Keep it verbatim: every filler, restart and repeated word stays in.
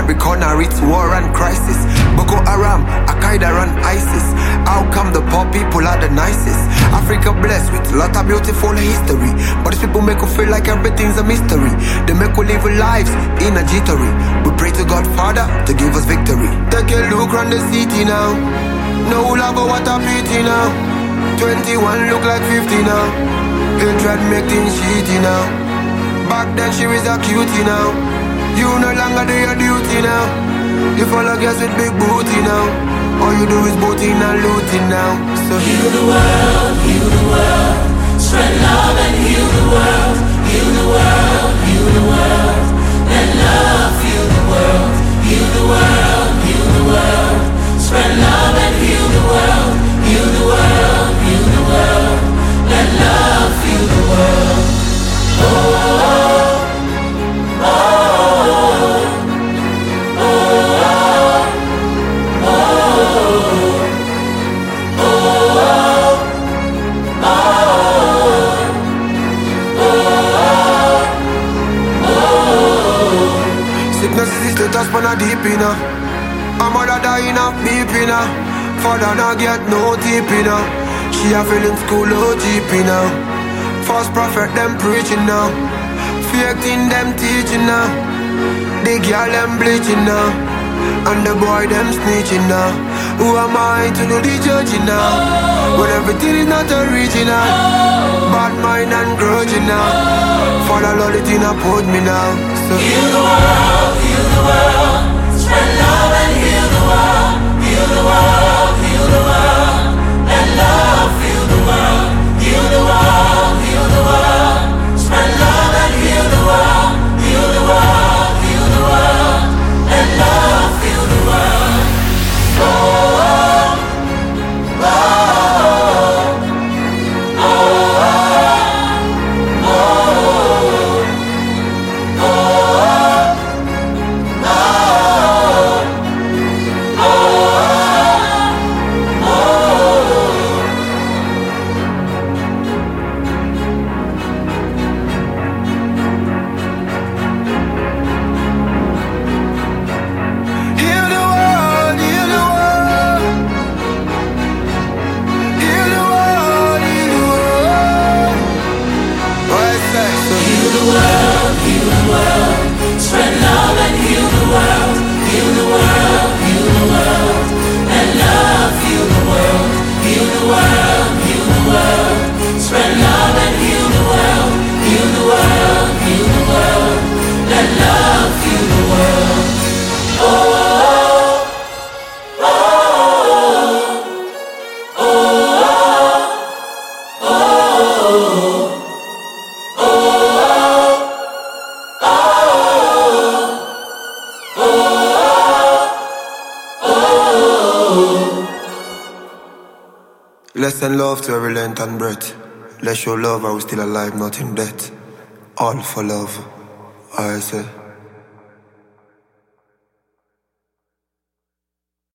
every corner it's war and crisis. Boko Haram, Al-Qaeda and ISIS. How come the poor people are the nicest? Africa blessed with a lot of beautiful history, but these people make us feel like everything's a mystery. They make us live lives in a jittery. We pray to God Father to give us victory. Take a look around the city now. No love or what a pity now. Twenty-one look like fifty now. Hatred make things shitty now. Back then she was a cutie now. You no longer do your duty now. You follow girls with big booty now. All you do is booting and looting now. So heal the world, heal the world. Spread love and heal the world. Heal the world, heal the world. Let love heal the world. Heal the world, heal the world. Spread love and heal the world. Heal the world, heal the world. Let love heal the world. Oh, oh, oh, oh, oh, oh, oh. Sickness is the touch but not deep enough. A mother dying of beeping now. Father not get no deep enough. She a feeling school O G P now. False prophet them preaching now. Fake thing them teaching now. The girl them bleaching now. And the boy them snitching now. Who am I to do the judging now? When everything is not original. Bad mind and grudging now. Father Lord it in a put me now. So heal the world, heal the world. Spread love and heal the world. Heal the world, heal the world. Let love heal the world. Heal the world, heal the world. Spread love and heal the world. Heal the world, heal the world. Let love heal the world. Oh, oh, oh, oh, oh, oh, let's send love to every length and breath. Let's show love while we're still alive, not in death. All for love, I say.